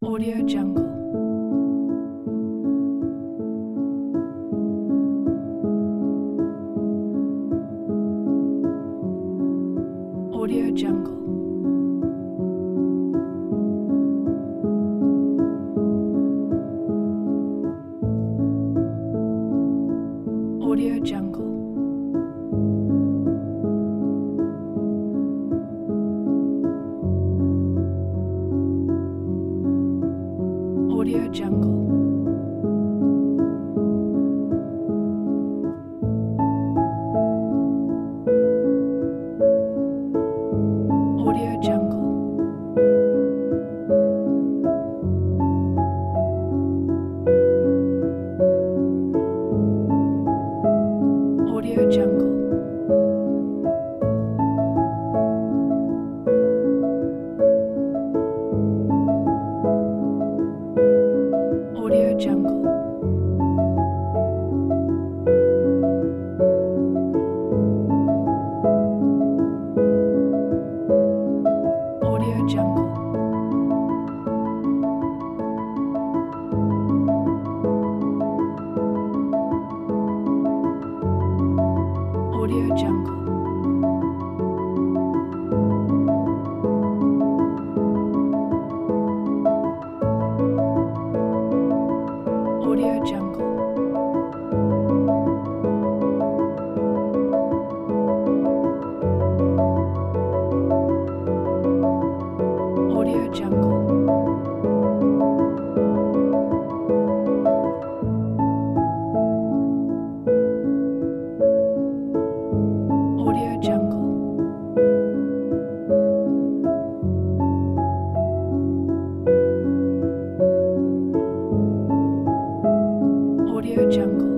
Audio Jungle. Audio Jungle. Audio Jungle. Audio Jungle. Audio Jungle. Audio Jungle. Audio Jungle. Audio Jungle. Audio Jungle. Audio Jungle. Audio Jungle. Audio Jungle. Audio Jungle.